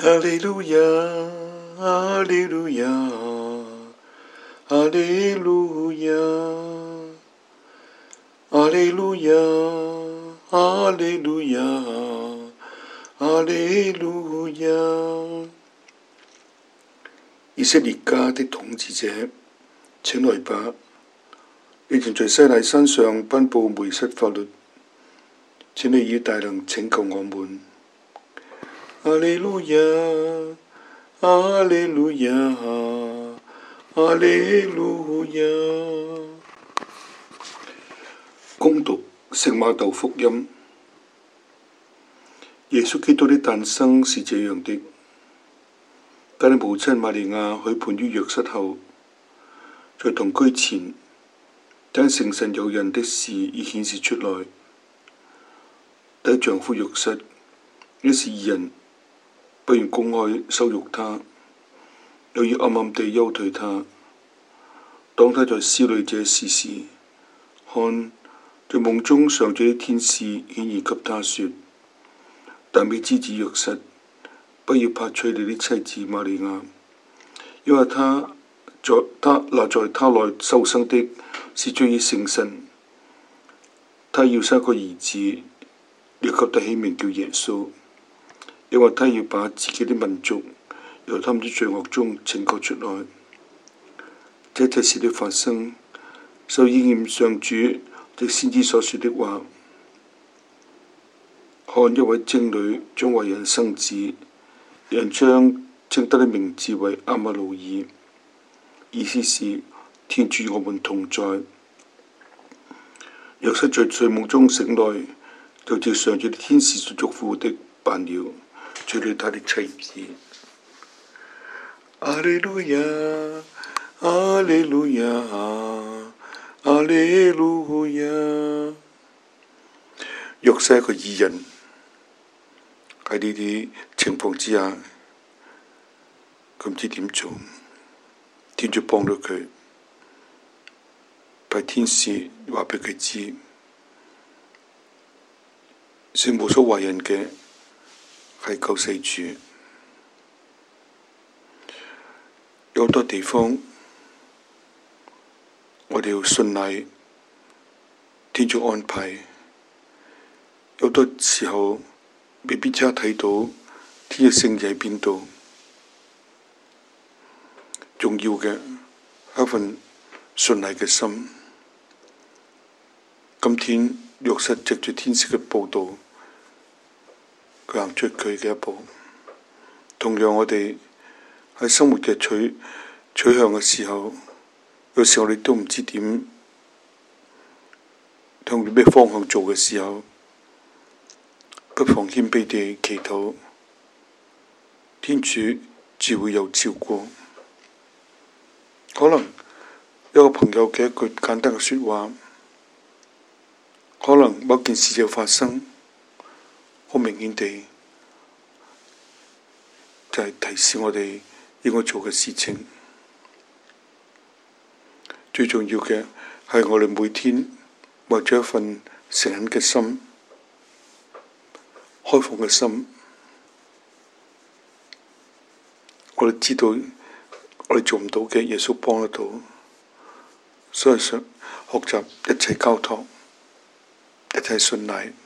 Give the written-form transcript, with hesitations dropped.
哈利路亞，哈利路亞，哈利路亞，哈利路亞，哈利路亞，哈利路亞。以色列家的統治者，請來吧！你曾在西奈山上頒布梅瑟法律，請你以大能拯救我們。哈利路亞，哈利路亞，哈利路亞。恭讀聖馬竇福音。耶穌基督的誕生是這樣的：他的母親瑪利亞許配於若瑟後，在同居前，因聖神有孕的事已顯示出來。她丈夫若瑟，於是二人不願公開羞辱她，又要暗暗地休退她。當她在思慮這事時，看，在夢中上主的天使顯現給她說：達味之子若瑟，不要怕娶你的妻子瑪利亞，因為那在她內受生的是出於聖神。她要生個兒子，要給他起名叫耶穌，因為他要把自己的民族由他們的罪惡中拯救出來。這一切事的發生，就應驗上主藉先知所說的話：看，一位貞女將為人生子，人將稱他的名字為亞瑪奴耳，意思是天主與我們同在。若瑟在睡夢中醒來，就照上主的天使所囑咐的辦了，娶了他的妻子。阿利路亞，阿利路亞，阿利路亞。若瑟係個義人，喺呢啲情況之下，佢唔知點做，天主幫咗佢，派天使話俾佢知。算無所懷孕嘅係救世主。有好多地方，我哋要信賴天主安排。有好多時候未必即刻睇到天主聖意喺邊度。重要嘅係一份信賴嘅心。今天若瑟藉住天使嘅報導，佢行出佢嘅一步。同樣我哋喺生活嘅取向嘅時候，有時候我哋都唔知點向咩方向做嘅時候，不妨謙卑地祈禱，天主自會有照顧。可能有個朋友嘅一句簡單嘅說話，可能某件事就發生，好明顯地就係提示我哋應該做嘅事情。最重要嘅係我哋每天懷著一份誠懇嘅心、開放嘅心。我哋知道我哋做唔到嘅，耶穌幫得到，所以想學習一切交託，一切信賴。